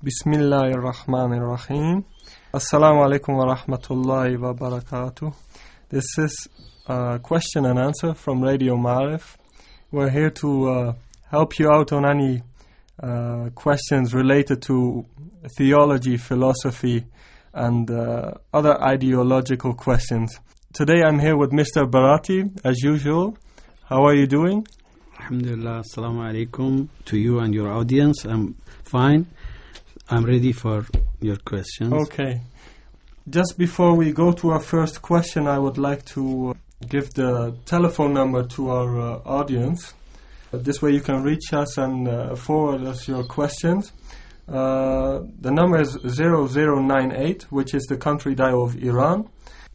Bismillahirrahmanirrahim. Assalamu alaikum wa rahmatullahi wa barakatuh. This is a question and answer from Radio Ma'arif. We're here to help you out on any questions related to theology, philosophy, and other ideological questions. Today I'm here with Mr. Barati, as usual. How are you doing? Alhamdulillah, assalamu alaikum to you and your audience. I'm fine. I'm ready for your questions. Okay. Just before we go to our first question, I would like to give the telephone number to our audience. This way you can reach us and forward us your questions. The number is 0098, which is the country dial of Iran,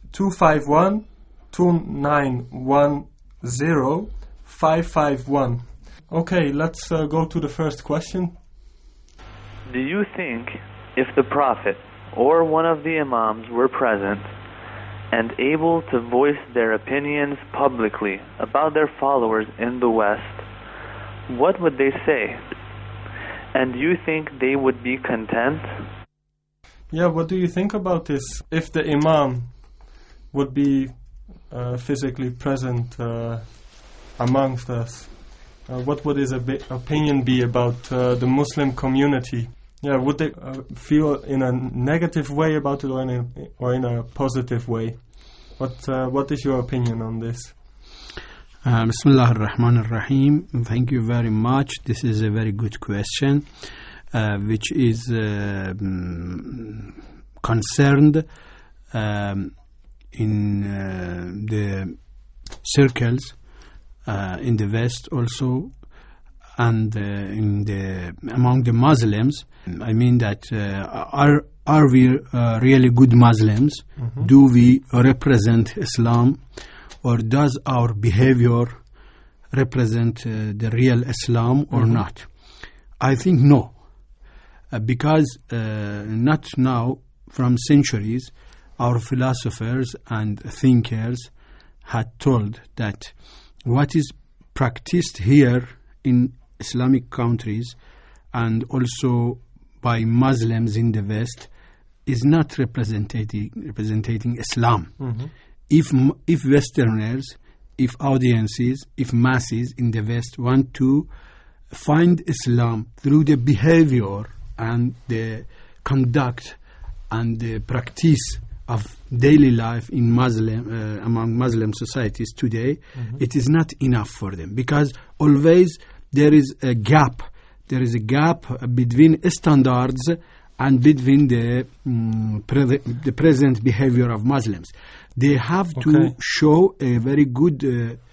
251-2910-551. Okay, let's go to the first question. Do you think if the Prophet or one of the Imams were present and able to voice their opinions publicly about their followers in the West, what would they say? And do you think they would be content? Yeah, what do you think about this? If the Imam would be physically present amongst us, what would his opinion be about the Muslim community? Yeah, would they feel in a negative way about it or in a positive way? What is your opinion on this? Bismillah ar-Rahman ar-Rahim. Thank you very much. This is a very good question, which is concerned in the circles in the West also, and among the Muslims. I mean that are we really good Muslims? Mm-hmm. Do we represent Islam, or does our behavior represent the real Islam or mm-hmm. not? I think no, because not now, from centuries, our philosophers and thinkers had told that what is practiced here in Islamic countries and also by Muslims in the West is not representing Islam. Mm-hmm. If Westerners, if audiences, if masses in the West want to find Islam through the behavior and the conduct and the practice of daily life in among Muslim societies today, mm-hmm. it is not enough for them, because always there is a gap. There is a gap between standards and between the present behavior of Muslims. They have to show a very good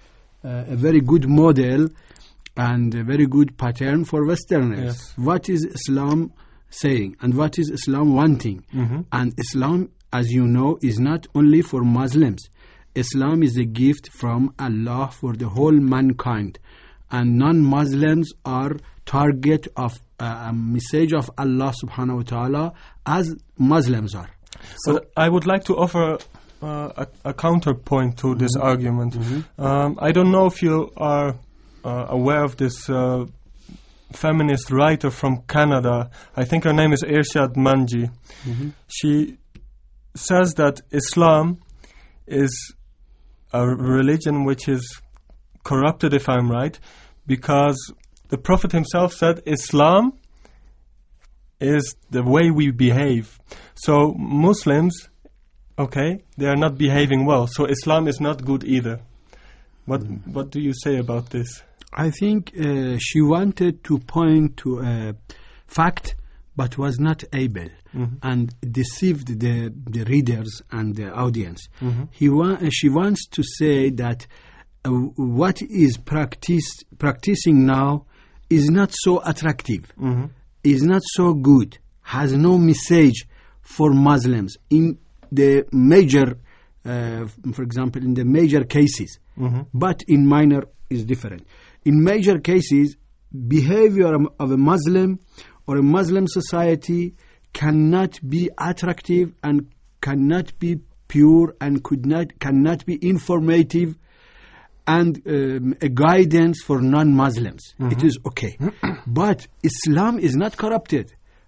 model and a very good pattern for Westerners. Yes. What is Islam saying and what is Islam wanting? Mm-hmm. And Islam, as you know, is not only for Muslims. Islam is a gift from Allah for the whole mankind, and non-Muslims are target of a message of Allah subhanahu wa ta'ala as Muslims are. So I would like to offer a counterpoint to this mm-hmm. argument. Mm-hmm. I don't know if you are aware of this feminist writer from Canada. I think her name is Irshad Manji. Mm-hmm. She says that Islam is a religion which is corrupted, if I'm right, because the Prophet himself said Islam is the way we behave. So Muslims, they are not behaving well. So Islam is not good either. What do you say about this? I think she wanted to point to a fact, but was not able, mm-hmm. and deceived the readers and the audience. Mm-hmm. She wants to say that what is practicing now is not so attractive, mm-hmm. is not so good, has no message for Muslims in the major, for example, in the major cases, mm-hmm. but in minor is different. In major cases, behavior of a Muslim or a Muslim society cannot be attractive and cannot be pure and cannot be informative and a guidance for non-Muslims. Mm-hmm. It is okay. But Islam is not corrupted.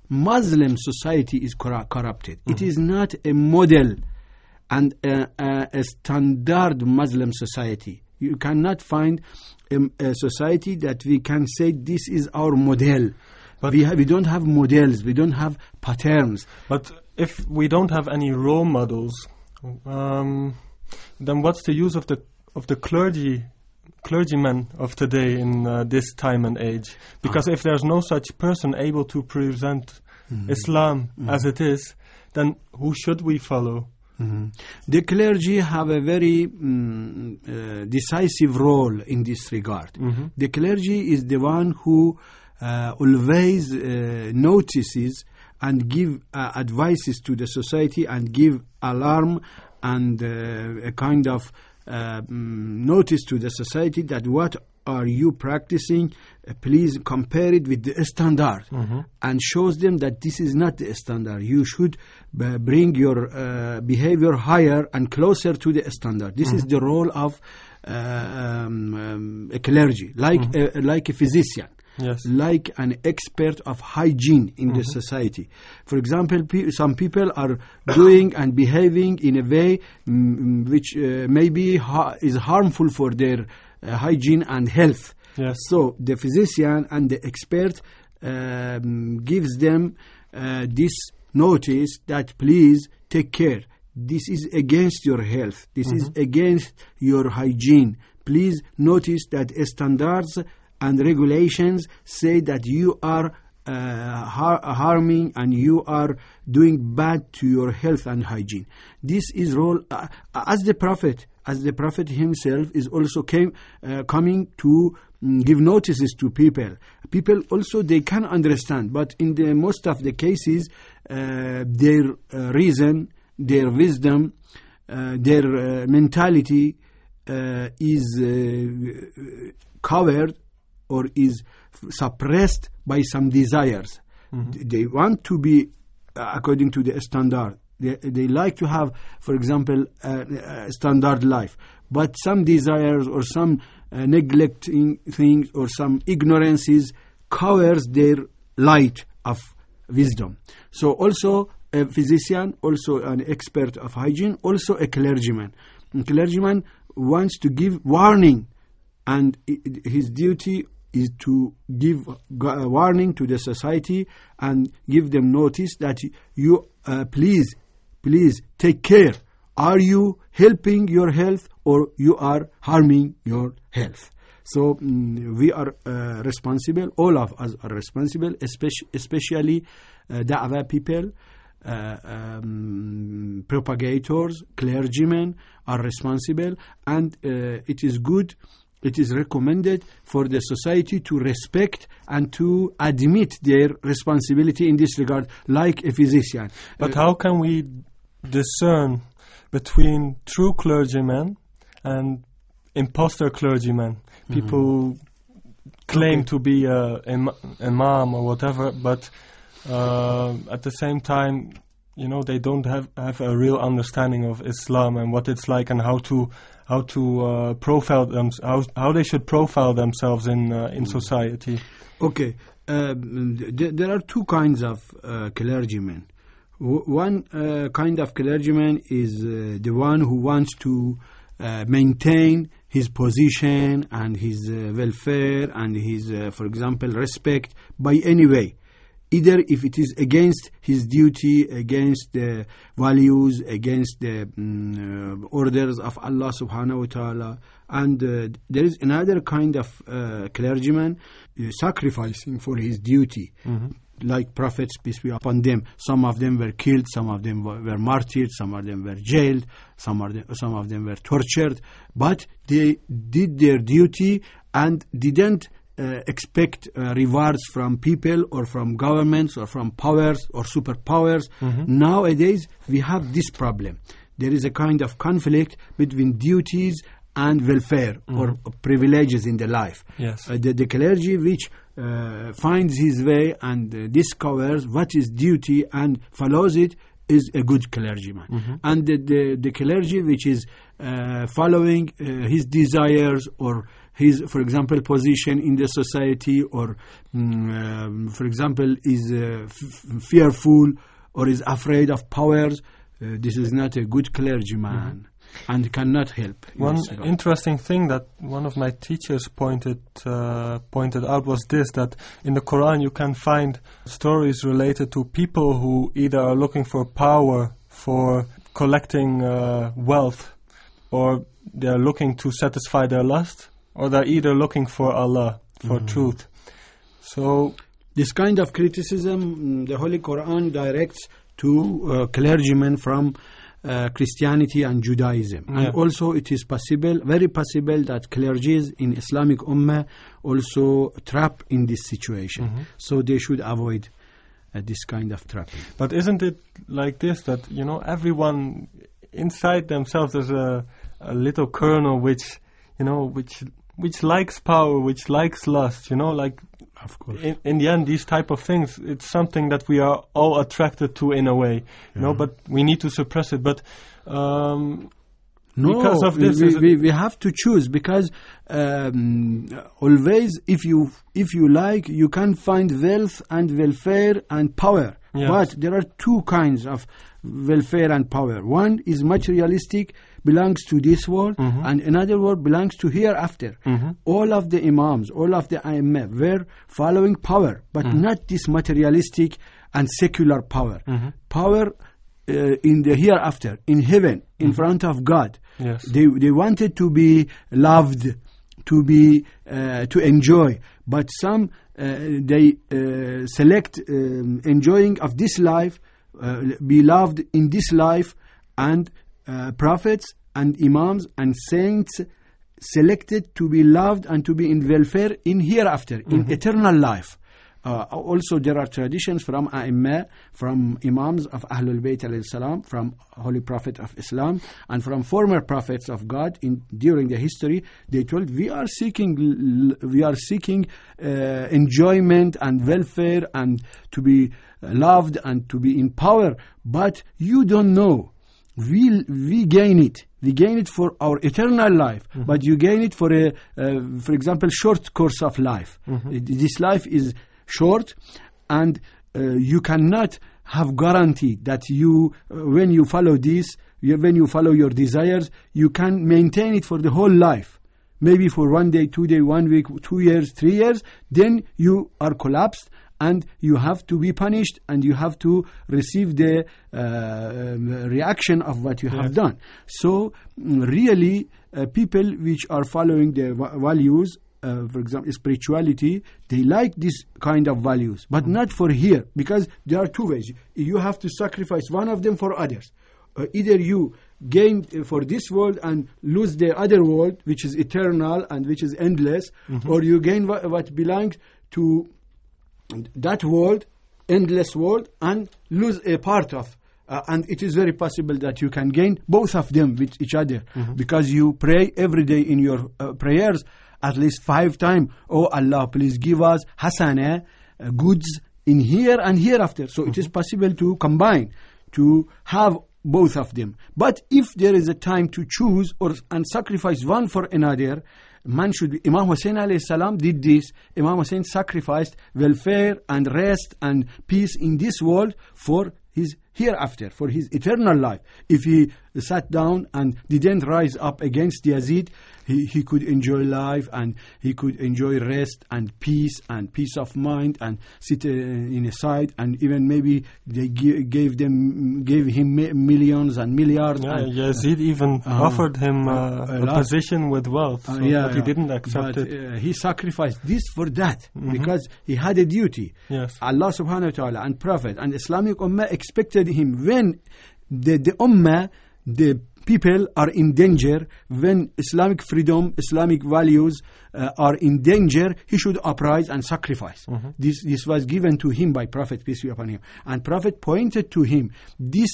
Muslim society is corrupted. It is not a model and a standard Muslim society. You cannot find a society that we can say this is our model. But we don't have models. We don't have patterns. But if we don't have any role models, then what's the use of the clergymen of today in this time and age? Because if there's no such person able to present Islam as it is, then who should we follow? The clergy have a very decisive role in this regard. The clergy is the one who always notices and give advices to the society and give alarm and a kind of notice to the society that what are you practicing, please compare it with the standard, and shows them that this is not the standard. You should bring your behavior higher and closer to the standard. This is the role of a clergy, like a physician. Yes. Like an expert of hygiene in the society. For example, some people are doing and behaving in a way which maybe is harmful for their hygiene and health. Yes. So the physician and the expert gives them this notice that please take care. This is against your health. This is against your hygiene. Please notice that standards and regulations say that you are harming and you are doing bad to your health and hygiene. This is role as the Prophet himself is also coming to give notices to people. People also, they can understand, but in the most of the cases, their reason, their wisdom, their mentality is covered or is suppressed by some desires. They want to be according to the standard. They like to have, for example, a standard life. But some desires or some neglecting things or some ignorances covers their light of wisdom. So also a physician, also an expert of hygiene, also a clergyman. A clergyman wants to give warning, and his duty is to give warning to the society and give them notice that you please take care. Are you helping your health or you are harming your health? So we are responsible, all of us are responsible, especially da'wah people, propagators, clergymen are responsible, and it is good. It is recommended for the society to respect and to admit their responsibility in this regard, like a physician. But how can we discern between true clergymen and imposter clergymen? People who claim to be an imam or whatever, but at the same time, you know, they don't have a real understanding of Islam and what it's like and how to profile them, how they should profile themselves in society. Okay, there are two kinds of clergymen. One kind of clergyman is the one who wants to maintain his position and his welfare and his, for example, respect by any way. Either if it is against his duty, against the values, against the orders of Allah subhanahu wa ta'ala. And there is another kind of clergyman sacrificing for his duty. Like prophets, peace be upon them. Some of them were killed, some of them were martyred, some of them were jailed, some of them were tortured. But they did their duty and didn't expect rewards from people or from governments or from powers or superpowers. Nowadays, we have this problem. There is a kind of conflict between duties and welfare or privileges in the life. Yes. The clergy which finds his way and discovers what is duty and follows it is a good clergyman. And the clergy which is following his desires or his, for example, position in the society, or for example, is fearful or is afraid of powers, this is not a good clergyman and cannot help. One interesting thing that one of my teachers pointed out was this, that in the Quran you can find stories related to people who either are looking for power, for collecting wealth, or they are looking to satisfy their lust, or they're either looking for Allah, for truth. So this kind of criticism the Holy Quran directs to clergymen from Christianity and Judaism. And also it is possible, very possible, that clergies in Islamic Ummah also trap in this situation. So they should avoid this kind of trapping. But isn't it like this, that, you know, everyone inside themselves there's a little kernel which, you know, which likes power, which likes lust, you know, like, of course. In the end, these type of things, it's something that we are all attracted to in a way, you know, but we need to suppress it. But because of this, we have to choose, because always, if you like, you can find wealth and welfare and power. Yes. But there are two kinds of welfare and power. One is materialistic, belongs to this world, and another world belongs to hereafter. All of the Imams, all of the A'immah were following power, but not this materialistic and secular power. Power in the hereafter, in heaven, in front of God. Yes. They wanted to be loved, to be to enjoy, but some they select enjoying of this life, be loved in this life, and prophets and imams and saints selected to be loved and to be in welfare in hereafter, in eternal life. Also, there are traditions from A'immah, from Imams of Ahlul Bayt alayhi salam, from Holy Prophet of Islam, and from former prophets of God during the history. They told, we are seeking enjoyment and welfare and to be loved and to be in power, but you don't know. We gain it. We gain it for our eternal life, but you gain it for for example, short course of life. This life is short, and you cannot have guarantee that you, when you follow this, when you follow your desires, you can maintain it for the whole life. Maybe for 1 day, 2 days, 1 week, 2 years, 3 years, then you are collapsed, and you have to be punished, and you have to receive the reaction of what you have done. So really, people which are following the values, for example, spirituality, they like this kind of values, but not for here, because there are two ways. You have to sacrifice one of them for others. Either you gain for this world and lose the other world, which is eternal and which is endless, or you gain what belongs to that world, endless world, and lose a part of. And it is very possible that you can gain both of them with each other, because you pray every day in your prayers at least 5 times, oh Allah, please give us hasanah, goods in here and hereafter. So it is possible to combine, to have both of them. But if there is a time to choose and sacrifice one for another, man should be. Imam Hussein alayhi salam did this. Imam Hussein sacrificed welfare and rest and peace in this world for his hereafter, for his eternal life. If he sat down and didn't rise up against Yazid, he could enjoy life, and he could enjoy rest and peace of mind, and sit in a side, and even maybe they gave him millions and milliards. Yeah, and, Yazid even offered him a position with wealth, but he didn't accept it. He sacrificed this for that, because he had a duty. Yes. Allah subhanahu wa ta'ala and Prophet and Islamic Ummah expected him, when the Ummah, the people are in danger, when Islamic freedom, Islamic values are in danger, he should uprise and sacrifice. This was given to him by Prophet, peace be upon him. And Prophet pointed to him, this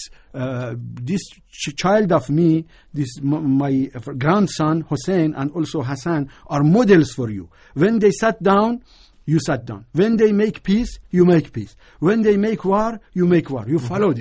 child of me, my grandson Hussein and also Hassan are models for you. When they sat down, you sat down. When they make peace, you make peace. When they make war, you make war. You follow them.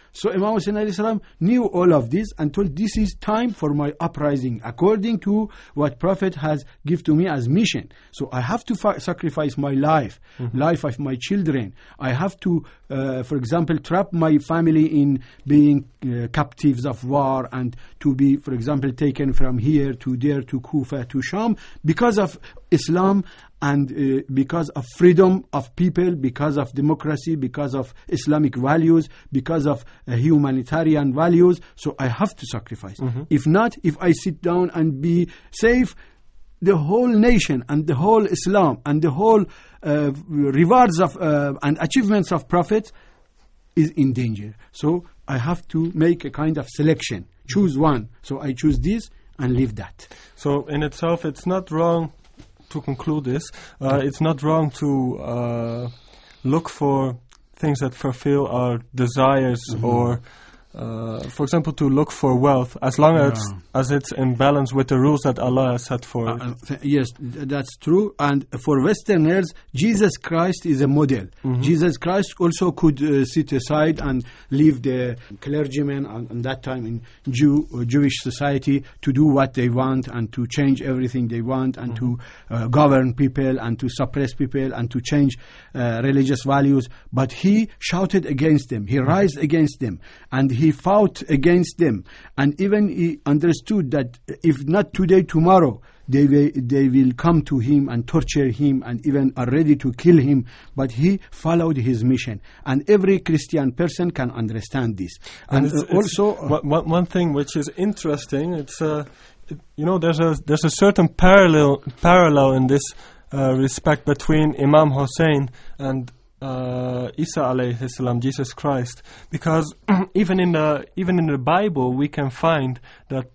So Imam Hussein alayhi salam knew all of this and told, this is time for my uprising according to what Prophet has given to me as mission. So I have to sacrifice my life, life of my children. I have to, for example, trap my family in being captives of war and to be, for example, taken from here to there to Kufa to Sham because of Islam and because of freedom of people, because of democracy, because of Islamic values, because of humanitarian values. So I have to sacrifice. If not, if I sit down and be safe, the whole nation and the whole Islam and the whole rewards of and achievements of prophets is in danger. So I have to make a kind of selection, choose one. So I choose this and leave that. So in itself, it's not wrong to conclude this. It's not wrong to look for things that fulfill our desires or for example, to look for wealth, as long as it's in balance with the rules that Allah has set for it. Yes, that's true. And for Westerners, Jesus Christ is a model. Jesus Christ also could sit aside and leave the clergymen and that time in Jewish society to do what they want and to change everything they want and to govern people and to suppress people and to change religious values. But he shouted against them. He rised against them. And he fought against them, and even he understood that if not today, tomorrow they will come to him and torture him and even are ready to kill him. But he followed his mission, and every Christian person can understand this. And also, one thing which is interesting, it's there's a certain parallel in this respect between Imam Hussein and Isa alayhi salam, Jesus Christ, because even in the Bible we can find that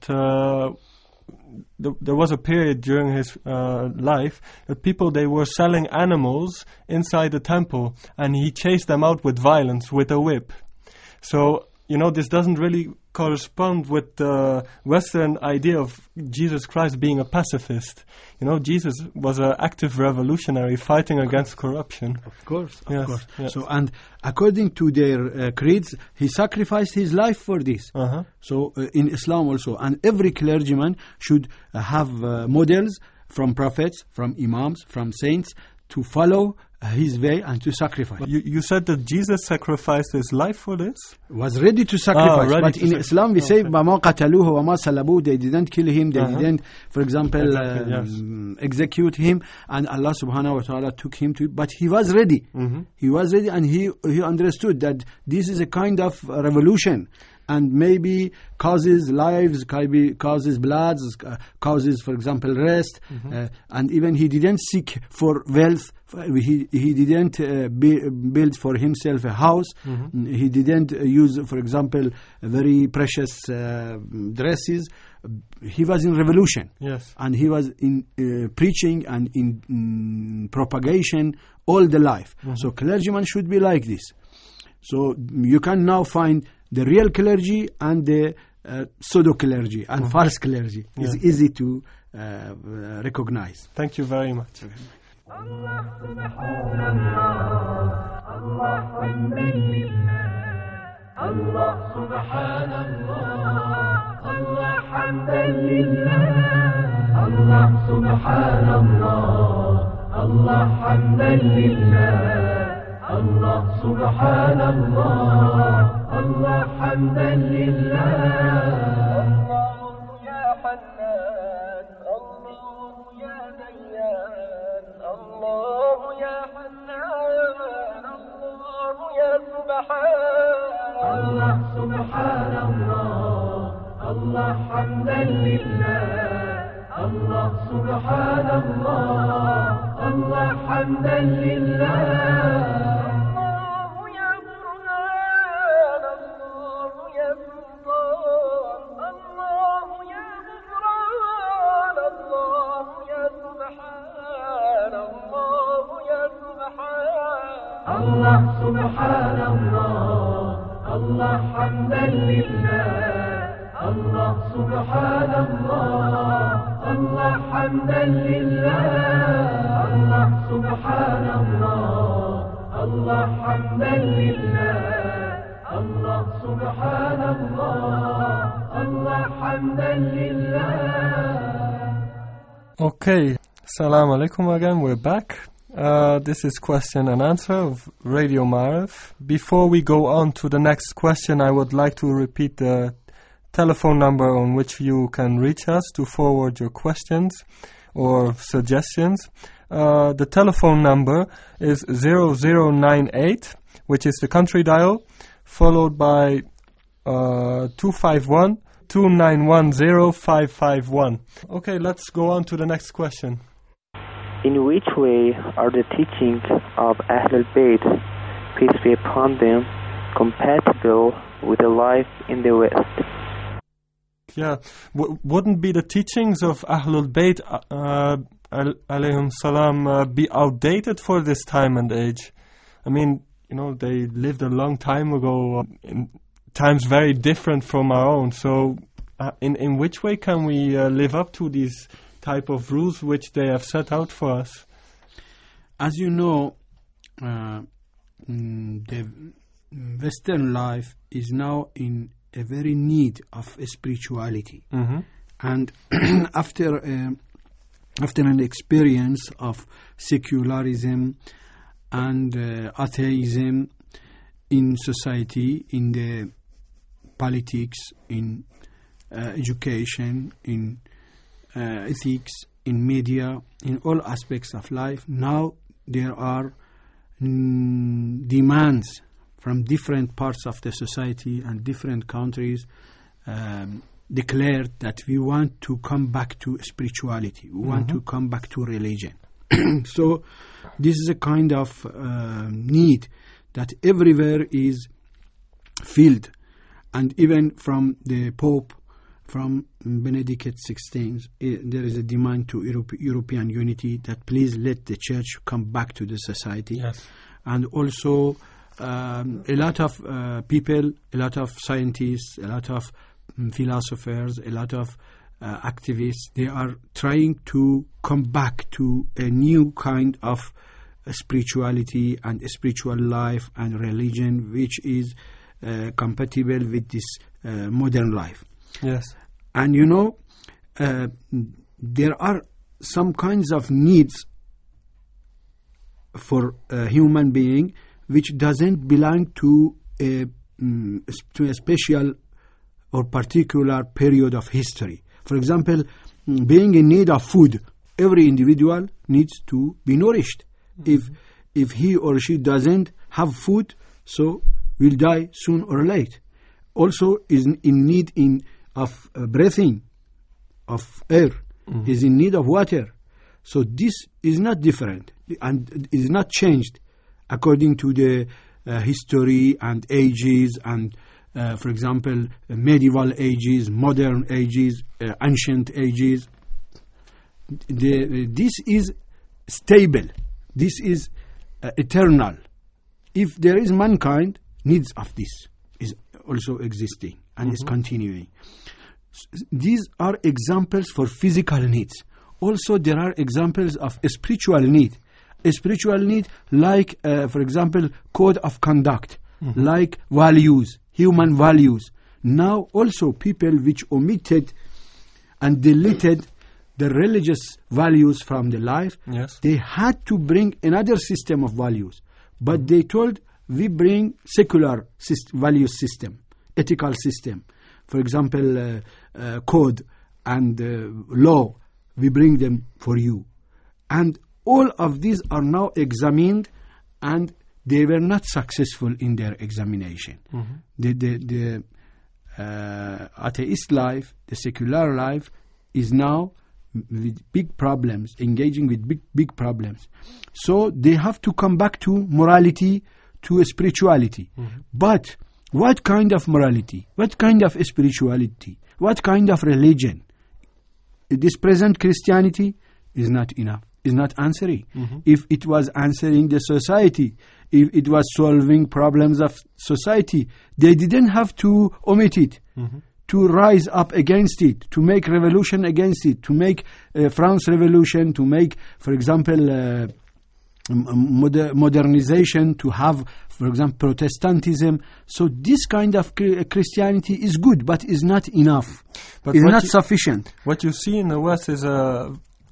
there was a period during his life that they were selling animals inside the temple, and he chased them out with violence, with a whip. So this doesn't really correspond with the Western idea of Jesus Christ being a pacifist. Jesus was an active revolutionary fighting against corruption. Of course. Yes. So, and according to their creeds, he sacrificed his life for this. So in Islam also, and every clergyman should have models from prophets, from imams, from saints to follow his way and to sacrifice. You said that Jesus sacrificed his life for this? Was ready to sacrifice. But in Islam we say وَمَا قَتَلُوهُ وَمَا صَلَبُوهُ. They didn't kill him. They didn't, for example, execute him. And Allah subhanahu wa ta'ala took him to... But he was ready. He was ready, and he understood that this is a kind of revolution. And maybe causes lives, causes bloods, causes, for example, rest. And even he didn't seek for wealth. He didn't build for himself a house. He didn't use, for example, very precious dresses. He was in revolution. Yes. And he was in preaching and in propagation all the life. So clergymen should be like this. So you can now find the real clergy and the pseudo-clergy and false clergy. It's easy to recognize. Thank you very much. Allah subhanallah, Allah subhanallah, Allah hamdan lillah, Allah subhanallah, Allah hamdan lillah, Allah subhanallah, Allah hamdan lillah. Allah ya Hannan, Allah ya Dayyan, Allah ya Hannan, Allah ya Subhan. Allah subhanallah, Allah hamdan lillah, Allah subhanallah, Allah hamdan lillah. Allah subhanallah, Allah hamdan lillah, Allah subhanallah, Allah hamdan lillah, Allah subhanallah, Allah hamdan lillah, Allah subhanallah. حمدا لله. Okay, Assalamu alaikum again, we're back. This is question and answer of Radio Ma'arif. Before we go on to the next question, I would like to repeat the telephone number on which you can reach us to forward your questions or suggestions. The telephone number is 0098, which is the country dial, followed by 251 2910-551. Okay, let's go on to the next question. In which way are the teachings of Ahlul Bayt, peace be upon them, compatible with the life in the West? Yeah, wouldn't be the teachings of Ahlul Bayt alayhim salam be outdated for this time and age? I mean, you know, they lived a long time ago in times very different from our own. So in which way can we live up to these type of rules which they have set out for us? As you know, the Western life is now in a very need of spirituality. Mm-hmm. And after an experience of secularism and atheism in society, in the politics, in education, in ethics, in media, in all aspects of life, now there are demands from different parts of the society and different countries declared that we want to come back to spirituality, we want to come back to religion. So this is a kind of need that everywhere is filled, and even from the Pope, from Benedict XVI, there is a demand to European unity, that please let the church come back to the society. Yes. And also a lot of people, a lot of scientists, a lot of philosophers, a lot of activists, they are trying to come back to a new kind of spirituality and a spiritual life and religion which is compatible with this modern life. Yes. And you know, there are some kinds of needs for a human being which doesn't belong to a special or particular period of history. For example, being in need of food, every individual needs to be nourished. If he or she doesn't have food, so will die soon or late. Also is in need of breathing, of air, is in need of water. So this is not different and is not changed according to the history and ages and, for example, medieval ages, modern ages, ancient ages. This is stable. This is eternal. If there is mankind, needs of this is also existing and is continuing. These are examples for physical needs. Also, there are examples of a spiritual need. A spiritual need like, for example, code of conduct, like values, human values. Now also people which omitted and deleted the religious values from the life, Yes. they had to bring another system of values. But they told, we bring secular value system, ethical system. For example, code and law, we bring them for you. And all of these are now examined, and they were not successful in their examination. The atheist life, the secular life, is now with big problems, engaging with big problems. So they have to come back to morality, to spirituality. But what kind of morality? What kind of spirituality? What kind of religion? This present Christianity is not enough, is not answering. If it was answering the society, if it was solving problems of society, they didn't have to omit it, to rise up against it, to make revolution against it, to make France revolution, to make, for example, modernization, to have, for example, Protestantism. So this kind of Christianity is good, but is not enough. But it's not sufficient. What you see in the West is a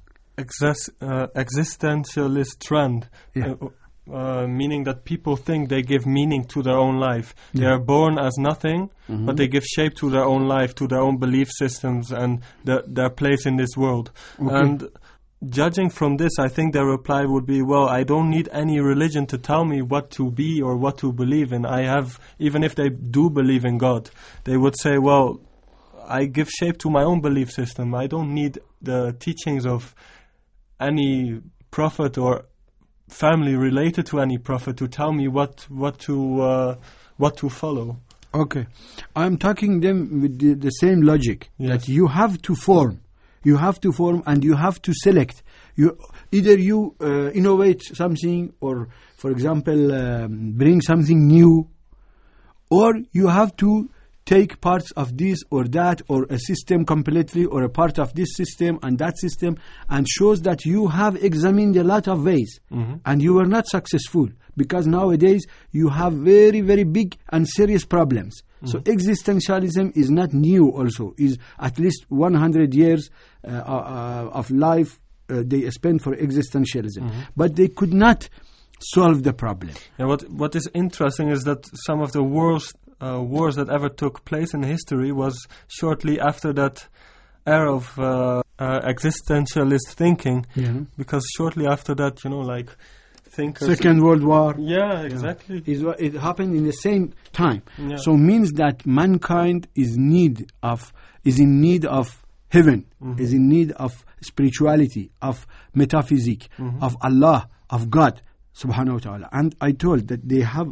existentialist trend. Yeah. Meaning that people think they give meaning to their own life. They are born as nothing, but they give shape to their own life, to their own belief systems and their place in this world. Okay. And judging from this, I think their reply would be, well, I don't need any religion to tell me what to be or what to believe in. Even if they do believe in God, they would say, well, I give shape to my own belief system. I don't need the teachings of any prophet or family related to any prophet to tell me what to follow. Okay, I'm talking them with the same logic. Yes. That you have to form, and you have to select. Either you innovate something, or, for example, bring something new, or you have to take parts of this or that, or a system completely, or a part of this system and that system, and shows that you have examined a lot of ways and you were not successful, because nowadays you have very, very big and serious problems. So existentialism is not new also, is at least 100 years of life they spent for existentialism. But they could not solve the problem. And what is interesting is that some of the worst wars that ever took place in history was shortly after that era of existentialist thinking, because shortly after that, thinkers... Second World War. Yeah, exactly. It happened in the same time. Yeah. So means that mankind is in need of heaven, is in need of spirituality, of metaphysics, of Allah, of God, subhanahu wa ta'ala. And I told that they have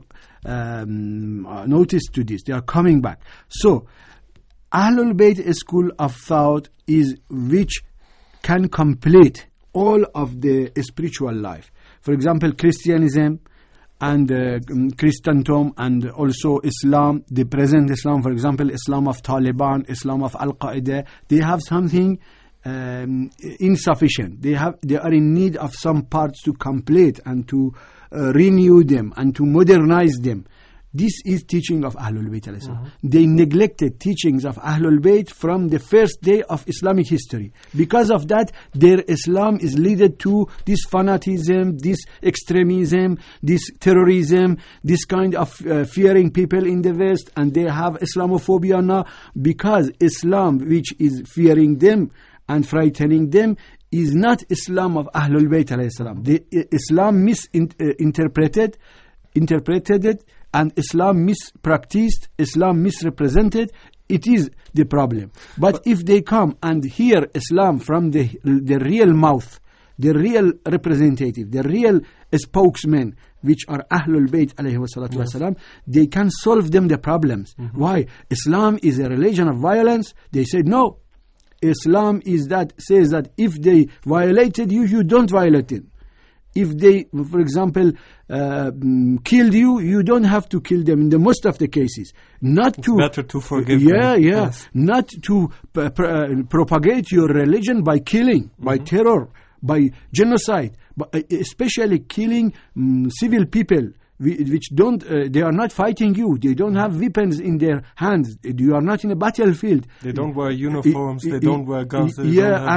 noticed to this. They are coming back. So Ahlul Bayt school of thought is which can complete all of the spiritual life. For example, Christianism and Christendom, and also Islam, the present Islam, for example, Islam of Taliban, Islam of Al-Qaeda, they have something insufficient. They are in need of some parts to complete and to renew them and to modernize them. This is teaching of Ahlul Bayt alayhi salam. They neglected teachings of Ahlul Bayt from the first day of Islamic history. Because of that, their Islam is led to this fanatism, this extremism, this terrorism, this kind of fearing people in the West, and they have Islamophobia now, because Islam, which is fearing them and frightening them, is not Islam of Ahlul Bayt alayhi salam. The Islam misinterpreted it, and Islam mispracticed, Islam misrepresented. It is the problem. But if they come and hear Islam from the real mouth, the real representative, the real spokesman, which are Ahlul Bayt alayhi wassalatu wassalam, they can solve them the problems. Why? Islam is a religion of violence. They said no. Islam says that if they violated you, you don't violate it. If they, for example, killed you, you don't have to kill them in the most of the cases. It's better to forgive them. Yes. Not to propagate your religion by killing, by terror, by genocide, but especially killing civil people, which they are not fighting you. They don't have weapons in their hands. You are not in a battlefield. They don't wear uniforms. They don't wear guns. They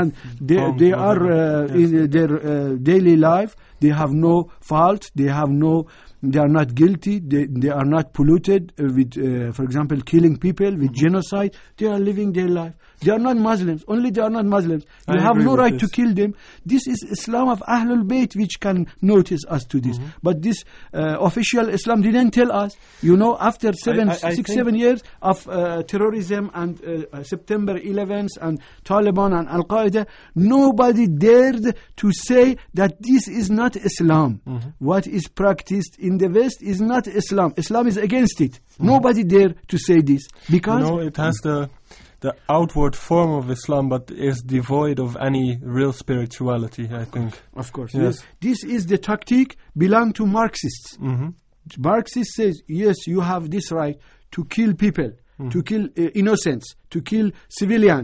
are in their daily life. They have no fault. They are not guilty. They are not polluted with, for example, killing people, with genocide. They are living their life. They are not Muslims. Only they are not Muslims. You have no right to kill them. This is Islam of Ahlul Bayt, which can notice us to this. But this official Islam didn't tell us. After 6-7 years of terrorism and September 11th and Taliban and Al-Qaeda, nobody dared to say that this is not Islam. What is practiced in the West is not Islam. Islam is against it. Nobody dared to say this, because it has the outward form of Islam, but is devoid of any real spirituality, I think. Of course. Yes. This is the tactic belong to Marxists. Marxists says, yes, you have this right to kill people, to kill innocents, to kill civilians.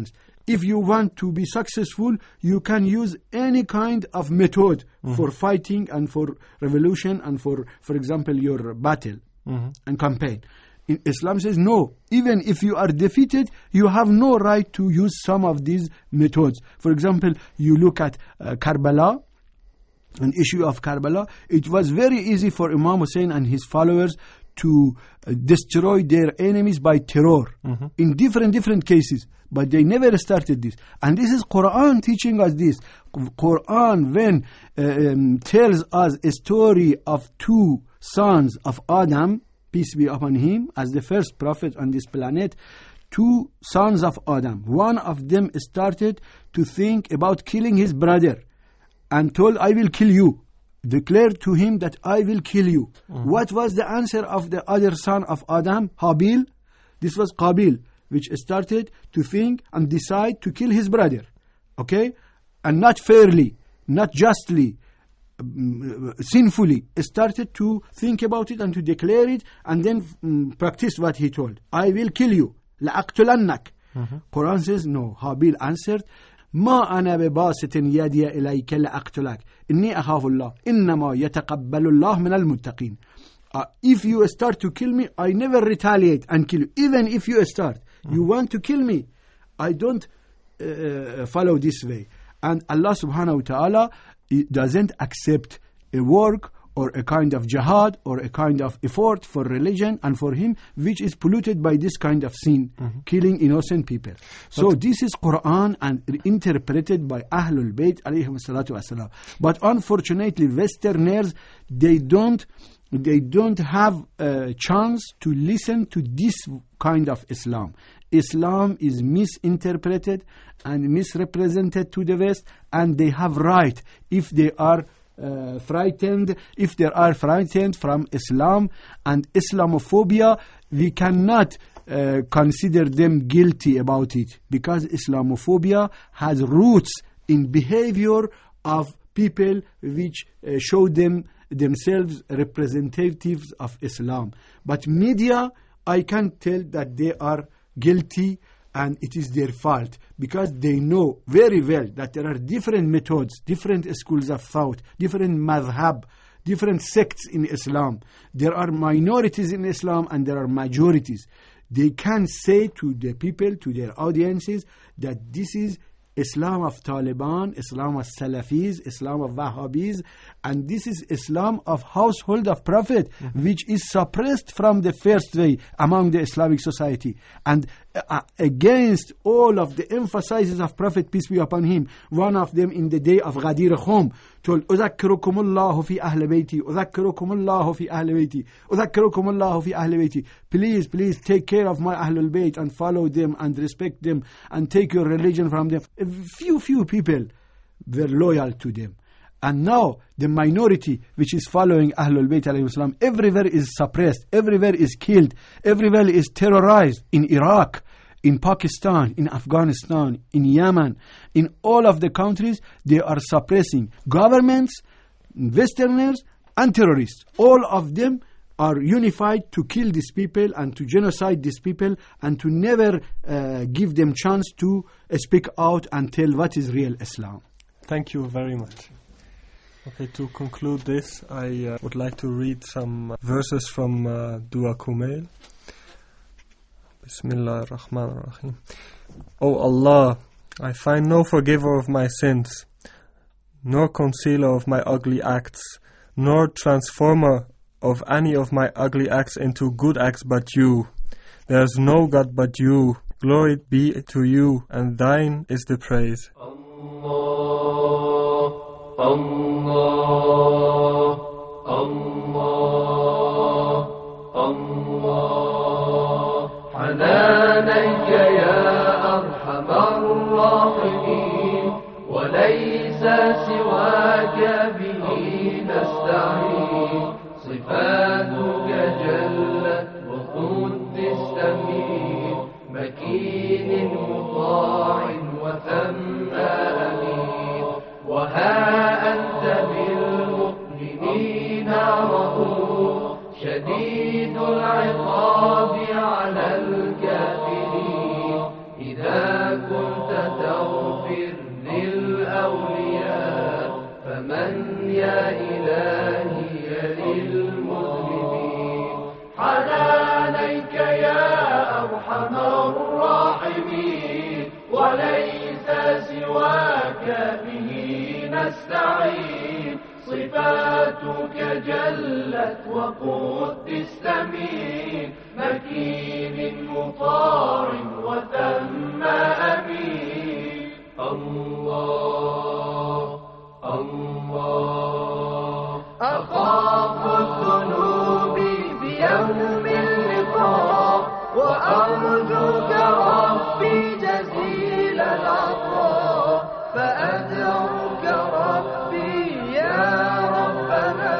if you want to be successful, you can use any kind of method for fighting and for revolution and for example, your battle and campaign. Islam says no. Even if you are defeated, you have no right to use some of these methods. For example, you look at Karbala, an issue of Karbala. It was very easy for Imam Hussein and his followers to destroy their enemies by terror in different cases, but they never started this. And this is Quran teaching us this. Quran when tells us a story of two sons of Adam, peace be upon him, as the first prophet on this planet. Two sons of Adam. One of them started to think about killing his brother and told, I will kill you. Declared to him that I will kill you. What was the answer of the other son of Adam, Habil? This was Qabil, which started to think and decide to kill his brother. Okay? And not fairly, not justly, sinfully, started to think about it and to declare it and then practice what he told. I will kill you. لَأَقْتُلَنَّكَ. Quran says no. Habil answered, ما أنا بباسط يدي إليك لأقتلك إني أخاف الله إنما يتقبل الله من المتقين. If you start to kill me, I never retaliate and kill you. Even if you start, you want to kill me, I don't follow this way. And Allah subhanahu wa ta'ala doesn't accept a work or a kind of jihad or a kind of effort for religion and for him which is polluted by this kind of sin, killing innocent people. So this is Quran and interpreted by Ahlul Bayt alayhim salatu wasalam. But unfortunately Westerners, they don't have a chance to listen to this kind of Islam. Islam is misinterpreted and misrepresented to the West, and they have right if they are frightened from Islam and Islamophobia. We cannot consider them guilty about it, because Islamophobia has roots in behavior of people which show themselves representatives of Islam. But media, I can tell that they are guilty and it is their fault, because they know very well that there are different methods, different schools of thought, different madhab, different sects in Islam. There are minorities in Islam and there are majorities. They can say to the people, to their audiences, that this is Islam of Taliban, Islam of Salafis, Islam of Wahhabis, and this is Islam of household of Prophet, which is suppressed from the first way among the Islamic society. And against all of the emphasizes of Prophet, peace be upon him, one of them in the day of Ghadir Khum told, أذكركم الله في أهل بيتي أذكركم الله في أهل بيتي أذكركم الله في أهل بيتي. Please take care of my Ahlul Bayt and follow them and respect them and take your religion from them. Few people were loyal to them. And now the minority which is following Ahlul Bayt alayhi salam, everywhere is suppressed, everywhere is killed, everywhere is terrorized. In Iraq, in Pakistan, in Afghanistan, in Yemen, in all of the countries, they are suppressing governments, Westerners and terrorists. All of them are unified to kill these people and to genocide these people and to never give them chance to speak out and tell what is real Islam. Thank you very much. Okay, to conclude this, I would like to read some verses from Dua Kumail. Bismillah ar-Rahman ar-Rahim. O Allah, I find no forgiver of my sins, nor concealer of my ugly acts, nor transformer of any of my ugly acts into good acts but you. There is no God but you. Glory be to you, and thine is the praise. Allah, Allah, Allah, حنانك يا أرحم الراحمين وليس سواك به نستعين صفاتك جلت وقدست من مكين مطاع وثم أمين وها أنت بالمؤمنين رؤوف شديد العقاب على الكافرين إذا كنت أرحم الراحمين وليس سواك به نستعين صفاتك جلت وقدست من مكين مطاع وثم أمين الله الله أخاف الذنوب بيوم اللقاء وأرجوك ربي جزيل العطاء فأدعوك ربي يا ربنا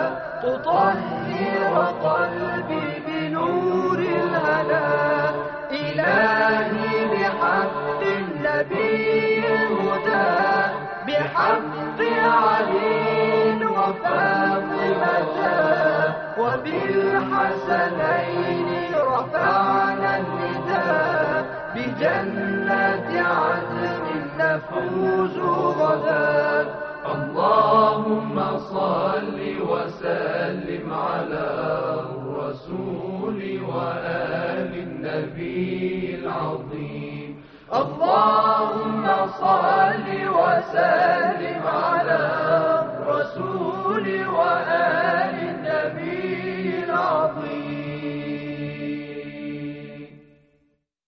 تطهر قلبي بنور الهنا إلهي بحق النبي الهدى بحق علي وفاطمة وبالحسنين رفعنا النداء بجنة عدن نفوز غدا اللهم صل وسلم على الرسول وآل النبي العظيم اللهم صل وسلم على الرسول وآل النبي العظيم